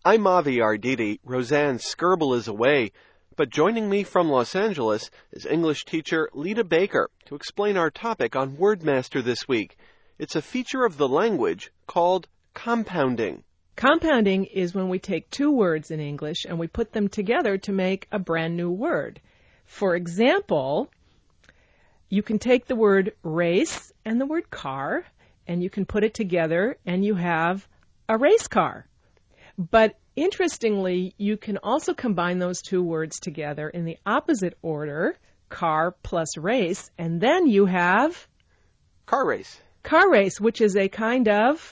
I'm Avi Arditi. Roseanne Skirble is away, but joining me from Los Angeles is English teacher Lita Baker to explain our topic on WordMaster this week. It's a feature of the language called compounding. Compounding is when we take two words in English and we put them together to make a brand new word. For example, you can take the word race and the word car, and you can put it together and you have a race car. But interestingly, you can also combine those two words together in the opposite order, car plus race, and then you have Car race. Car race, which is a kind of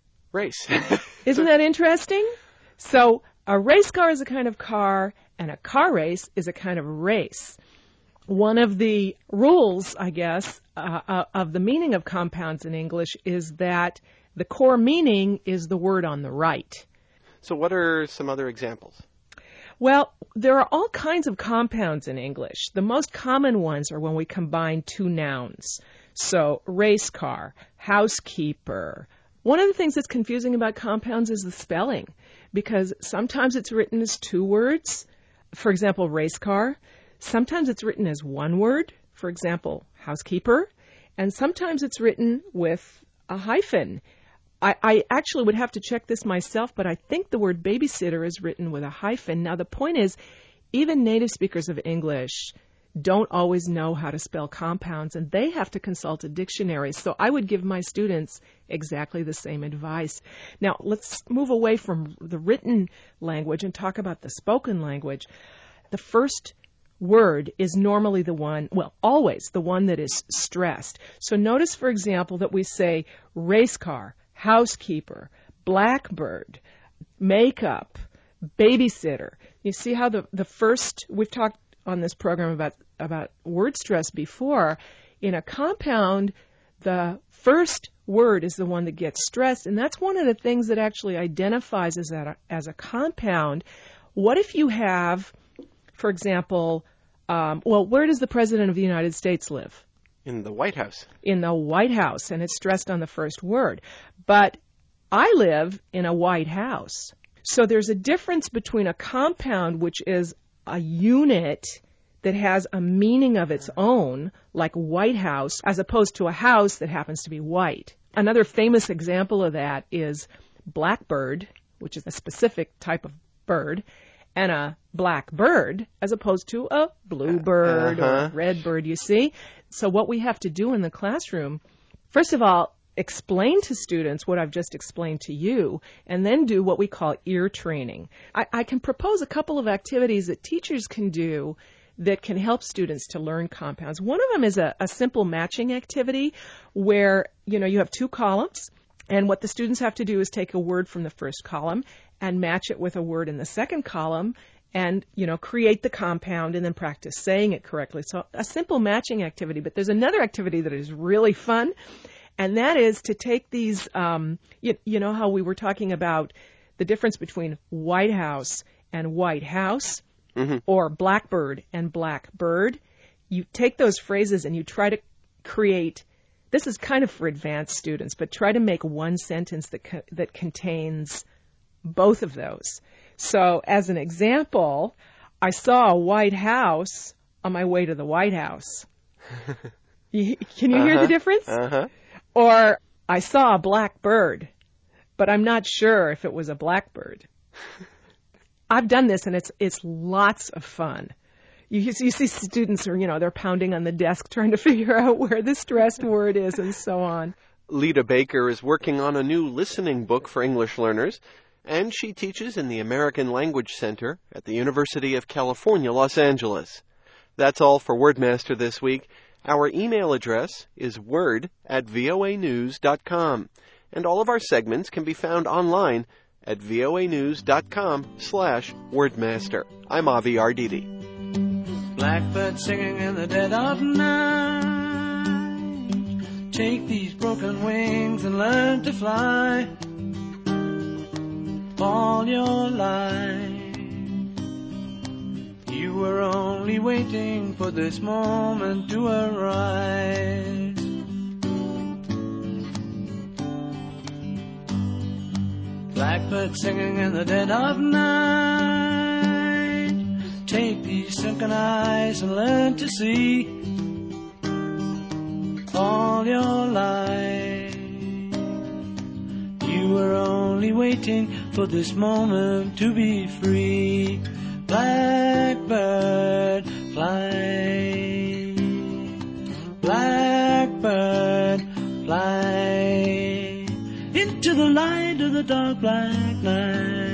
Race. Isn't that interesting? So a race car is a kind of car, and a car race is a kind of race. One of the rules, I guess, of the meaning of compounds in English is that the core meaning is the word on the right. So what are some other examples? Well, there are all kinds of compounds in English. The most common ones are when we combine two nouns. So race car, housekeeper. One of the things that's confusing about compounds is the spelling, because sometimes it's written as two words, for example, race car. Sometimes it's written as one word, for example, housekeeper. And sometimes it's written with a hyphen. I actually would have to check this myself, but I think the word babysitter is written with a hyphen. Now, the point is, even native speakers of English don't always know how to spell compounds, and they have to consult a dictionary. So I would give my students exactly the same advice. Now, let's move away from the written language and talk about the spoken language. The first word is normally the one, well, always the one that is stressed. So notice, for example, that we say race car, housekeeper, blackbird, makeup, babysitter. You see how the first, we've talked on this program about word stress before. In a compound, the first word is the one that gets stressed, and that's one of the things that actually identifies as a compound. What if you have, for example, where does the President of the United States live? In the White House. In the White House, and it's stressed on the first word. But I live in a White House. So there's a difference between a compound, which is a unit that has a meaning of its own, like White House, as opposed to a house that happens to be white. Another famous example of that is blackbird, which is a specific type of bird, and a black bird as opposed to a blue bird or a red bird, you see. So what we have to do in the classroom, first of all, explain to students what I've just explained to you, and then do what we call ear training. I can propose a couple of activities that teachers can do that can help students to learn compounds. One of them is a simple matching activity where, you have two columns, and what the students have to do is take a word from the first column and match it with a word in the second column and, create the compound and then practice saying it correctly. So a simple matching activity. But there's another activity that is really fun, and that is to take these, you know how we were talking about the difference between White House and White House, or blackbird and blackbird. You take those phrases and you try to create, this is kind of for advanced students, but try to make one sentence that contains both of those. So as an example, I saw a White House on my way to the White House. Can you hear the difference? Or I saw a black bird, but I'm not sure if it was a blackbird. I've done this, and it's lots of fun. You see students are, they're pounding on the desk trying to figure out where the stressed word is and so on. Lita Baker is working on a new listening book for English learners, and she teaches in the American Language Center at the University of California, Los Angeles. That's all for WordMaster this week. Our email address is word@voanews.com, and all of our segments can be found online at voanews.com/wordmaster. I'm Avi Arditi. Blackbird singing in the dead of night. Take these broken wings and learn to fly. All your life you were only waiting for this moment to arise. Blackbird singing in the dead of night. Take these sunken eyes and learn to see all your life. You were only waiting for this moment to be free. Blackbird, fly. Blackbird, fly into the light of the dark black night.